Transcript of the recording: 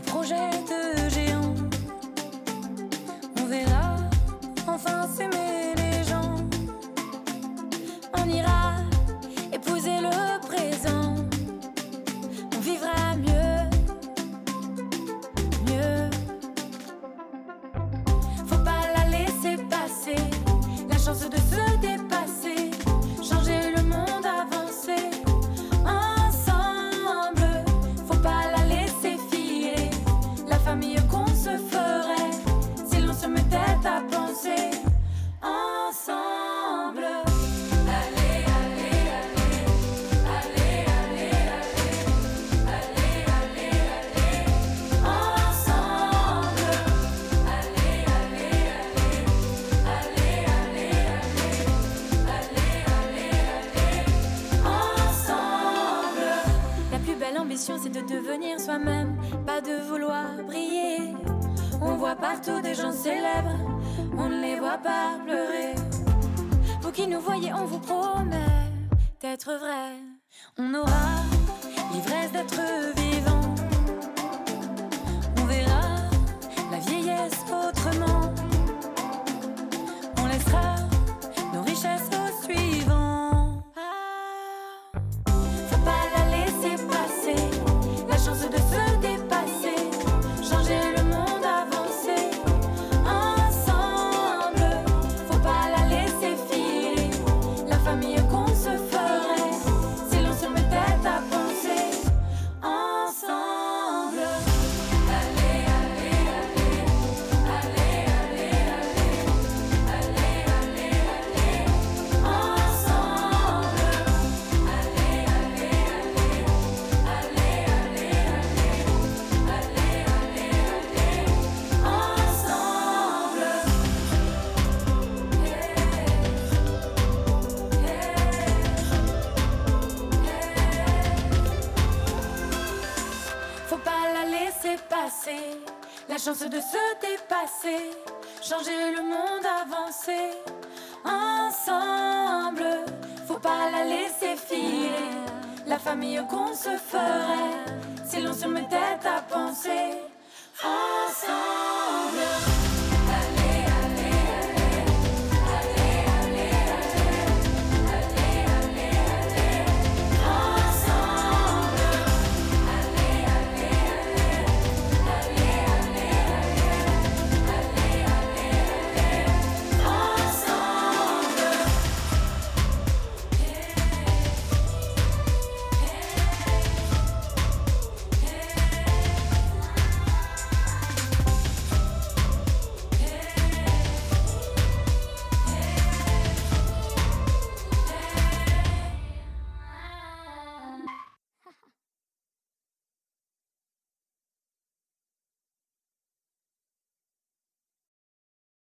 projet de géant. On verra enfin s'aimer les gens. On ira épouser le présent. On vivra mieux, mieux. Faut pas la laisser passer, la chance de se dépasser, changer le monde, avancer ensemble. Faut pas la laisser filer, la famille qu'on se ferait si l'on se mettait à penser ensemble. Allez, allez, allez, allez, allez, allez, allez, allez, allez, ensemble. Allez, allez, allez, allez, allez, allez, allez, allez, ensemble. La plus belle ambition, c'est de devenir soi-même, pas de vouloir briller. On voit partout des gens célèbres, on ne les voit pas pleurer. Vous qui nous voyez, on vous promet d'être vrai. On aura l'ivresse d'être vivant. On verra la vieillesse autrement. On laissera nos richesses aux suivants. Faut pas la laisser passer, la chance de se dépasser, changer le monde, avancer ensemble. Faut pas la laisser filer, la famille qu'on se ferait si l'on se mettait à penser ensemble. Allez, allez, allez, allez, allez, allez, allez, allez, ensemble. Allez, allez, allez, allez, allez, allez, allez, allez, ensemble. Faut pas la laisser passer, la chance de se dépasser, changer le monde, avancer ensemble. Faut pas la laisser filer, la famille qu'on se ferait si l'on se mettait à penser ensemble.